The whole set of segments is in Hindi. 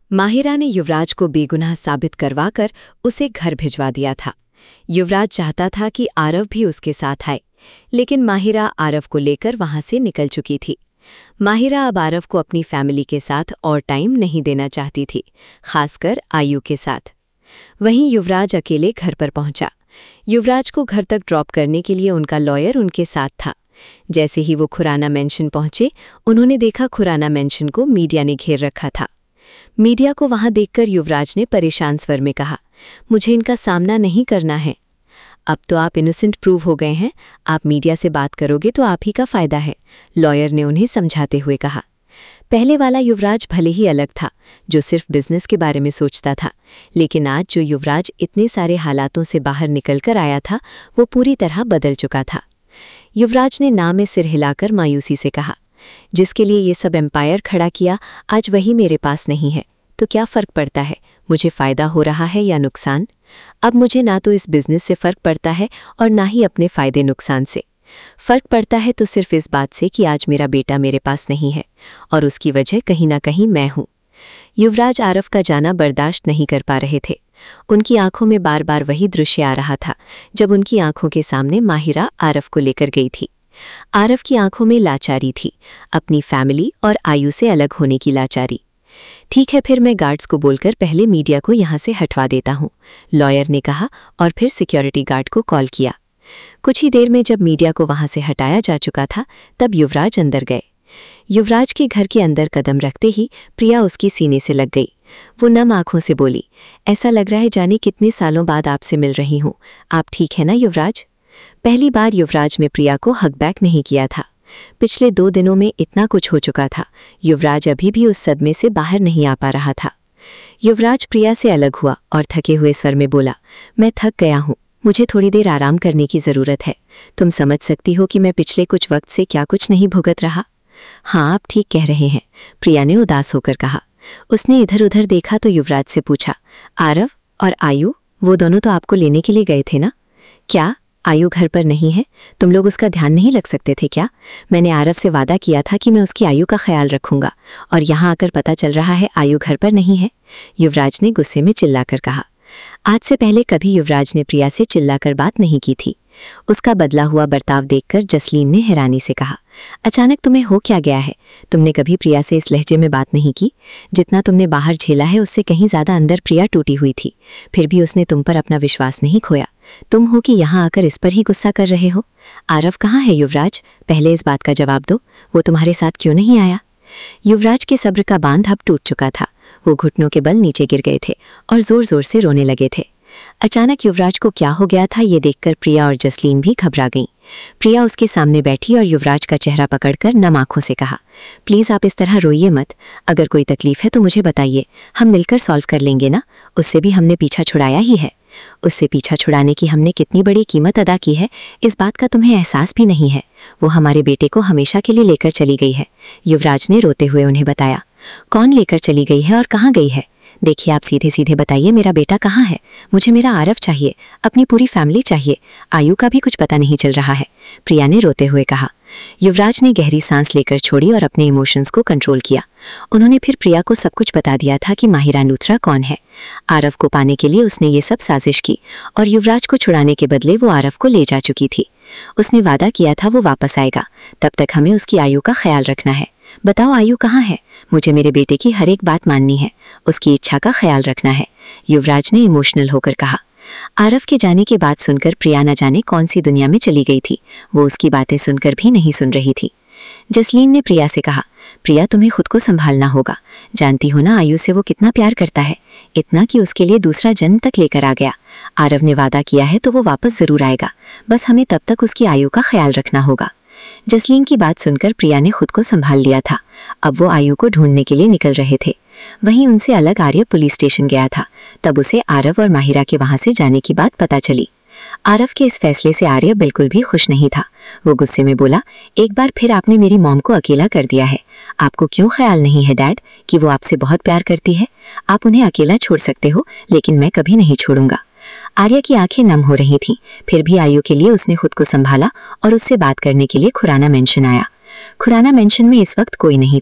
माहिरा ने युवराज को बेगुनाह साबित करवाकर उसे घर भिजवा दिया था। युवराज चाहता था कि आरव भी उसके साथ आए, लेकिन माहिरा आरव को लेकर वहां से निकल चुकी थी। माहिरा अब आरव को अपनी फैमिली के साथ और टाइम नहीं देना चाहती थी, खासकर आयु के साथ। वहीं युवराज अकेले घर पर पहुंचा। युवराज को घर तक ड्रॉप करने के लिए उनका लॉयर उनके साथ था। जैसे ही वो खुराना मेंशन पहुंचे, उन्होंने देखा खुराना मेंशन को मीडिया ने घेर रखा था। मीडिया को वहां देखकर युवराज ने परेशान स्वर में कहा, मुझे इनका सामना नहीं करना है। अब तो आप इनोसेंट प्रूव हो गए हैं, आप मीडिया से बात करोगे तो आप ही का फायदा है, लॉयर ने उन्हें समझाते हुए कहा। पहले वाला युवराज भले ही अलग था, जो सिर्फ बिजनेस के बारे में सोचता था, लेकिन आज जो युवराज इतने सारे हालातों से बाहर निकलकर आया था, वो पूरी तरह बदल चुका था। युवराज ने ना में सिर हिलाकर मायूसी से कहा, जिसके लिए ये सब एम्पायर खड़ा किया, आज वही मेरे पास नहीं है, तो क्या फ़र्क पड़ता है, मुझे फ़ायदा हो रहा है या नुकसान? अब मुझे ना तो इस बिज़नेस से फ़र्क पड़ता है और ना ही अपने फ़ायदे नुकसान से। फ़र्क पड़ता है तो सिर्फ इस बात से कि आज मेरा बेटा मेरे पास नहीं है, और उसकी वजह कहीं ना कहीं मैं हूँ। युवराज आरव का जाना बर्दाश्त नहीं कर पा रहे थे। उनकी आंखों में बार बार वही दृश्य आ रहा था, जब उनकी आंखों के सामने माहिरा आरव को लेकर गई थी। आरव की आंखों में लाचारी थी, अपनी फैमिली और आयु से अलग होने की लाचारी। ठीक है, फिर मैं गार्ड्स को बोलकर पहले मीडिया को यहाँ से हटवा देता हूँ, लॉयर ने कहा और फिर सिक्योरिटी गार्ड को कॉल किया। कुछ ही देर में जब मीडिया को वहाँ से हटाया जा चुका था, तब युवराज अंदर गए। युवराज के घर के अंदर कदम रखते ही प्रिया उसकी सीने से लग गई। वो नम आंखों से बोली, ऐसा लग रहा है जाने कितने सालों बाद आपसे मिल रही हूँ, आप ठीक है ना युवराज? पहली बार युवराज में प्रिया को हग बैक नहीं किया था। पिछले 2 दिनों में इतना कुछ हो चुका था, युवराज अभी भी उस सदमे से बाहर नहीं आ पा रहा था। युवराज प्रिया से अलग हुआ और थके हुए स्वर में बोला, मैं थक गया हूँ, मुझे थोड़ी देर आराम करने की ज़रूरत है। तुम समझ सकती हो कि मैं पिछले कुछ वक्त से क्या कुछ नहीं भुगत रहा। हाँ, आप ठीक कह रहे हैं, प्रिया ने उदास होकर कहा। उसने इधर उधर देखा तो युवराज से पूछा, आरव और आयु, वो दोनों तो आपको लेने के लिए गए थे ना? क्या आयु घर पर नहीं है? तुम लोग उसका ध्यान नहीं रख सकते थे क्या? मैंने आरव से वादा किया था कि मैं उसकी आयु का ख्याल रखूंगा, और यहाँ आकर पता चल रहा है आयु घर पर नहीं है, युवराज ने गुस्से में चिल्लाकर कहा। आज से पहले कभी युवराज ने प्रिया से चिल्लाकर बात नहीं की थी। उसका बदला हुआ बर्ताव देखकर जसलीन ने हैरानी से कहा, अचानक तुम्हें हो क्या गया है? तुमने कभी प्रिया से इस लहजे में बात नहीं की? जितना तुमने बाहर झेला है उससे कहीं ज़्यादा अंदर प्रिया टूटी हुई थी, फिर भी उसने तुम पर अपना विश्वास नहीं खोया। तुम हो कि यहाँ आकर इस पर ही गुस्सा कर रहे हो? आरव कहाँ है युवराज? पहले इस बात का जवाब दो, वो तुम्हारे साथ क्यों नहीं आया? युवराज के सब्र का बांध अब टूट चुका था। वो घुटनों के बल नीचे गिर गए थे और जोर जोर से रोने लगे थे। अचानक युवराज को क्या हो गया था, ये देखकर प्रिया और जसलीन भी घबरा गईं। प्रिया उसके सामने बैठी और युवराज का चेहरा पकड़कर नम आंखों से कहा, प्लीज़ आप इस तरह रोइए मत, अगर कोई तकलीफ है तो मुझे बताइए, हम मिलकर सॉल्व कर लेंगे ना। उससे भी हमने पीछा छुड़ाया ही है। उससे पीछा छुड़ाने की हमने कितनी बड़ी कीमत अदा की है, इस बात का तुम्हें एहसास भी नहीं है। वो हमारे बेटे को हमेशा के लिए लेकर चली गई है, युवराज ने रोते हुए उन्हें बताया। कौन लेकर चली गई है और कहाँ गई है? देखिए, आप सीधे सीधे बताइए, मेरा बेटा कहाँ है? मुझे मेरा आरव चाहिए, अपनी पूरी फैमिली चाहिए, आयु का भी कुछ पता नहीं चल रहा है, प्रिया ने रोते हुए कहा। युवराज ने गहरी सांस लेकर छोड़ी और अपने इमोशंस को कंट्रोल किया। उन्होंने फिर प्रिया को सब कुछ बता दिया था कि माहिरा लूथरा कौन है। आरव को पाने के लिए उसने ये सब साजिश की और युवराज को छुड़ाने के बदले वो आरव को ले जा चुकी थी। उसने वादा किया था वो वापस आएगा, तब तक हमें उसकी आयु का ख्याल रखना है। बताओ आयु कहाँ है? मुझे मेरे बेटे की हर एक बात माननी है, उसकी इच्छा का ख्याल रखना है, युवराज ने इमोशनल होकर कहा। आरव के जाने के बाद सुनकर प्रिया न जाने कौन सी दुनिया में चली गई थी। वो उसकी बातें सुनकर भी नहीं सुन रही थी। जसलीन ने प्रिया से कहा, प्रिया तुम्हें खुद को संभालना होगा, जानती हो ना आयु से वो कितना प्यार करता है, इतना कि उसके लिए दूसरा जन्म तक लेकर आ गया। आरव ने वादा किया है तो वो वापस जरूर आएगा, बस हमें तब तक उसकी आयु का ख्याल रखना होगा। जसलीन की बात सुनकर प्रिया ने खुद को संभाल लिया था। अब वो आयु को ढूंढने के लिए निकल रहे थे। वहीं उनसे अलग आर्य पुलिस स्टेशन गया था, तब उसे आरव और माहिरा के वहां से जाने की बात पता चली। आरव के इस फैसले से आर्य बिल्कुल भी खुश नहीं था। वो गुस्से में बोला, एक बार फिर आपने मेरी मॉम को अकेला कर दिया है। आपको क्यों ख्याल नहीं है डैड कि वो आपसे बहुत प्यार करती है? आप उन्हें अकेला छोड़ सकते हो, लेकिन मैं कभी नहीं छोड़ूंगा। आर्या की आंखें नम हो रही थीं, फिर भी आयु के लिए उसने खुद को संभाला और उससे बात करने के लिए खुराना मेंशन आया। खुराना मेंशन में इस वक्त कोई नहीं था,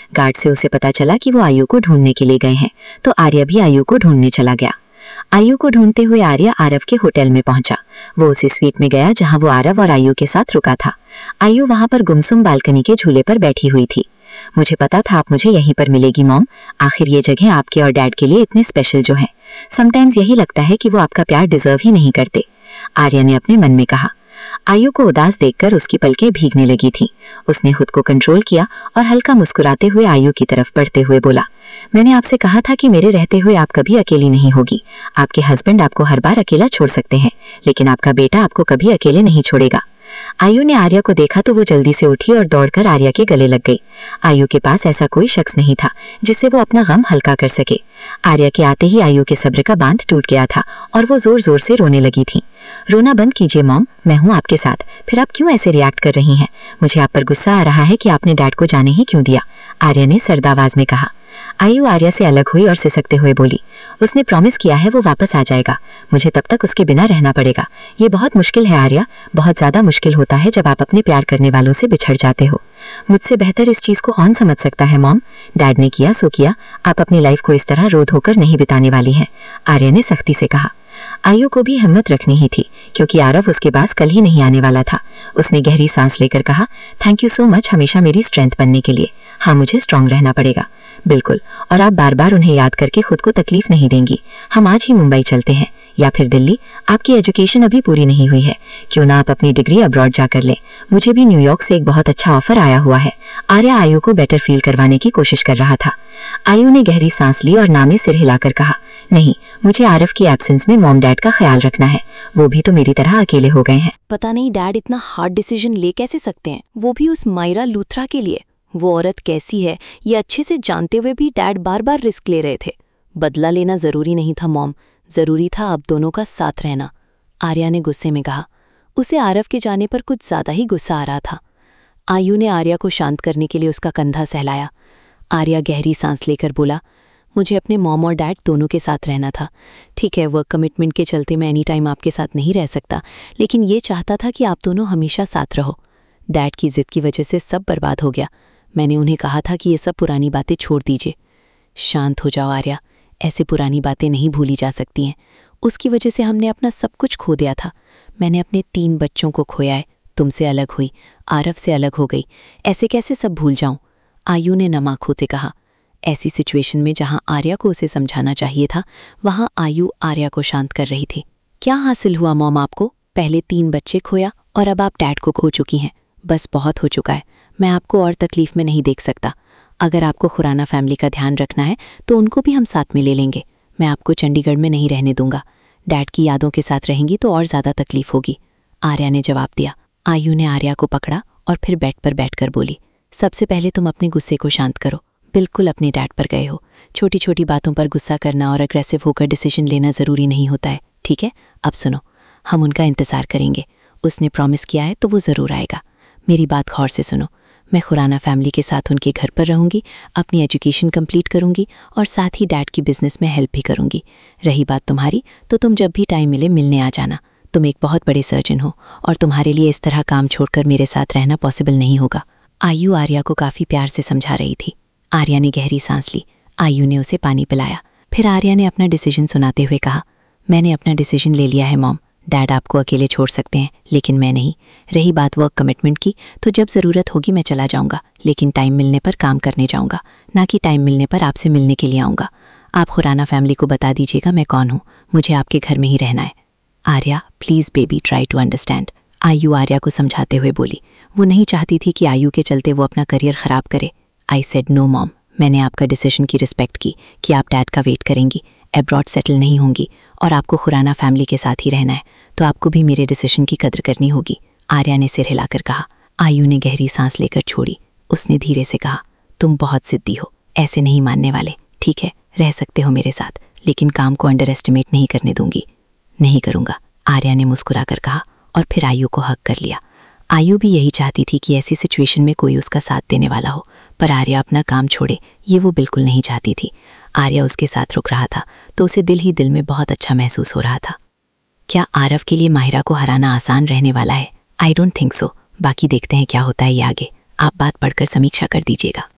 गार्ड से उसे पता चला कि वो आयु को ढूंढने के लिए गए हैं, तो आर्या भी आयु को ढूंढने चला गया। आयु को ढूंढते हुए आर्या आरव के होटल में पहुंचा। वो उसी स्वीट में गया जहां वो आरव और आयु के साथ रुका था। आयु वहां पर गुमसुम बालकनी के झूले पर बैठी हुई थी। मुझे पता था आप मुझे यहीं पर मिलेगी मॉम। आखिर ये जगह आपके और डैड के लिए इतने स्पेशल जो है। समटाइम्स यही लगता है कि वो आपका प्यार डिजर्व ही नहीं करते, आर्या ने अपने मन में कहा। आयु को उदास देखकर उसकी पलकें भीगने लगी थीं। उसने खुद को कंट्रोल किया और हल्का मुस्कुराते हुए आयु की तरफ बढ़ते हुए बोला, मैंने आपसे कहा था कि मेरे रहते हुए आप कभी अकेली नहीं होगी। आपके हस्बैंड आपको हर बार अकेला छोड़ सकते हैं, लेकिन आपका बेटा आपको कभी अकेले नहीं छोड़ेगा। आयु ने आर्या को देखा तो वो जल्दी से उठी और दौड़कर आर्या के गले लग गई। आयु के पास ऐसा कोई शख्स नहीं था जिससे वो अपना गम हल्का कर सके। आर्या के आते ही आयु के सब्र का बांध टूट गया था और वो जोर जोर से रोने लगी थी। रोना बंद कीजिए मॉम, मैं हूँ आपके साथ। फिर आप क्यों ऐसे रिएक्ट कर रही हैं? मुझे आप पर गुस्सा आ रहा है कि आपने डैड को जाने ही क्यों दिया, आर्या ने सर्द आवाज में कहा। आयु आर्या से अलग हुई और सिसकते हुए बोली, उसने प्रॉमिस किया है वो वापस आ जाएगा, मुझे तब तक उसके बिना रहना पड़ेगा। ये बहुत मुश्किल है आर्या, बहुत ज्यादा मुश्किल होता है जब आप अपने प्यार करने वालों से बिछड़ जाते हो। मुझसे बेहतर इस चीज को कौन समझ सकता है मॉम? डैड ने किया सो किया, आप अपनी लाइफ को इस तरह रो धोकर नहीं बिताने वाली हैं, आर्या ने सख्ती से कहा। आयु को भी हिम्मत रखनी ही थी क्योंकि आरव उसके पास कल ही नहीं आने वाला था। उसने गहरी सांस लेकर कहा, थैंक यू सो मच हमेशा मेरी स्ट्रेंथ बनने के लिए। हाँ, मुझे स्ट्रांग रहना पड़ेगा। बिल्कुल, और आप बार बार उन्हें याद करके खुद को तकलीफ नहीं देंगी। हम आज ही मुंबई चलते हैं या फिर दिल्ली। आपकी एजुकेशन अभी पूरी नहीं हुई है, क्यों ना आप अपनी डिग्री अब्रॉड जाकर लें। मुझे भी न्यूयॉर्क से एक बहुत अच्छा ऑफर आया हुआ है। आर्या आयु को बेटर फील करवाने की कोशिश कर रहा था। आयु ने गहरी सांस ली और नामे सिर हिलाकर कहा, नहीं, मुझे आरव की एब्सेंस में मॉम डैड का ख्याल रखना है। वो भी तो मेरी तरह अकेले हो गए हैं। पता नहीं डैड इतना हार्ड डिसीजन ले कैसे सकते हैं, वो भी उस मायरा लूथरा के लिए। वो औरत कैसी है ये अच्छे से जानते हुए भी डैड बार बार रिस्क ले रहे थे। बदला लेना जरूरी नहीं था मॉम, जरूरी था अब दोनों का साथ रहना, आर्या ने गुस्से में कहा। उसे आरव के जाने पर कुछ ज्यादा ही गुस्सा आ रहा था। आयु ने आर्या को शांत करने के लिए उसका कंधा सहलाया। आर्या गहरी सांस लेकर बोला, मुझे अपने मॉम और डैड दोनों के साथ रहना था। ठीक है, वर्क कमिटमेंट के चलते मैं एनी टाइम आपके साथ नहीं रह सकता, लेकिन ये चाहता था कि आप दोनों हमेशा साथ रहो। डैड की जिद की वजह से सब बर्बाद हो गया। मैंने उन्हें कहा था कि ये सब पुरानी बातें छोड़ दीजिए। शांत हो जाओ आर्या, ऐसे पुरानी बातें नहीं भूली जा सकती हैं। उसकी वजह से हमने अपना सब कुछ खो दिया था। मैंने अपने 3 बच्चों को खोया है, तुमसे अलग हुई, आरव से अलग हो गई, ऐसे कैसे सब भूल जाऊं? आयु ने नम आंखों से कहा। ऐसी सिचुएशन में जहां आर्या को उसे समझाना चाहिए था, वहां आयु आर्या को शांत कर रही थी। क्या हासिल हुआ मॉम आपको? पहले 3 बच्चे खोया और अब आप डैड को खो चुकी हैं। बस बहुत हो चुका है, मैं आपको और तकलीफ में नहीं देख सकता। अगर आपको खुराना फैमिली का ध्यान रखना है तो उनको भी हम साथ में ले लेंगे। मैं आपको चंडीगढ़ में नहीं रहने दूंगा। डैड की यादों के साथ रहेंगी तो और ज़्यादा तकलीफ होगी, आर्या ने जवाब दिया। आयु ने आर्या को पकड़ा और फिर बेड पर बैठकर बोली, सबसे पहले तुम अपने गुस्से को शांत करो। बिल्कुल अपने डैड पर गए हो। छोटी छोटी बातों पर गुस्सा करना और अग्रेसिव होकर डिसीजन लेना ज़रूरी नहीं होता है, ठीक है? अब सुनो, हम उनका इंतज़ार करेंगे। उसने प्रॉमिस किया है तो वो ज़रूर आएगा। मेरी बात गौर से सुनो। मैं खुराना फैमिली के साथ उनके घर पर रहूंगी, अपनी एजुकेशन कंप्लीट करूंगी और साथ ही डैड की बिजनेस में हेल्प भी करूंगी। रही बात तुम्हारी, तो तुम जब भी टाइम मिले मिलने आ जाना। तुम एक बहुत बड़े सर्जन हो और तुम्हारे लिए इस तरह काम छोड़कर मेरे साथ रहना पॉसिबल नहीं होगा। आयु आर्या को काफ़ी प्यार से समझा रही थी। आर्या ने गहरी सांस ली। आयु ने उसे पानी पिलाया। फिर आर्या ने अपना डिसीजन सुनाते हुए कहा, मैंने अपना डिसीजन ले लिया है मॉम। डैड आपको अकेले छोड़ सकते हैं, लेकिन मैं नहीं। रही बात वर्क कमिटमेंट की, तो जब ज़रूरत होगी मैं चला जाऊंगा, लेकिन टाइम मिलने पर काम करने जाऊंगा, ना कि टाइम मिलने पर आपसे मिलने के लिए आऊँगा। आप खुराना फैमिली को बता दीजिएगा मैं कौन हूँ। मुझे आपके घर में ही रहना है। Arya please baby, try to understand, Ayu Arya को समझाते हुए बोली। वो नहीं चाहती थी कि आयु के चलते वो अपना करियर ख़राब करे। आई सेड नो मॉम, मैंने आपका डिसीजन की रिस्पेक्ट की कि आप डैड का वेट करेंगी, एब्रॉड सेटल नहीं होंगी और आपको खुराना फैमिली के साथ ही रहना है, तो आपको भी मेरे डिसीजन की कदर करनी होगी, आर्या ने सिर हिलाकर कहा। आयु ने गहरी सांस लेकर छोड़ी। उसने धीरे से कहा, तुम बहुत जिद्दी हो, ऐसे नहीं मानने वाले। ठीक है, रह सकते हो मेरे साथ, लेकिन काम को अंडर एस्टिमेट नहीं करने दूंगी। नहीं करूँगा, आर्या ने मुस्कुराकर कहा और फिर आयु को हक कर लिया। आयु भी यही चाहती थी कि ऐसी सिचुएशन में कोई उसका साथ देने वाला हो, पर आर्या अपना काम छोड़े ये वो बिल्कुल नहीं चाहती थी। आर्या उसके साथ रुक रहा था तो उसे दिल ही दिल में बहुत अच्छा महसूस हो रहा था। क्या आरव के लिए माहिरा को हराना आसान रहने वाला है? I don't think so. बाकी देखते हैं क्या होता है ये आगे। आप बात पढ़कर समीक्षा कर दीजिएगा।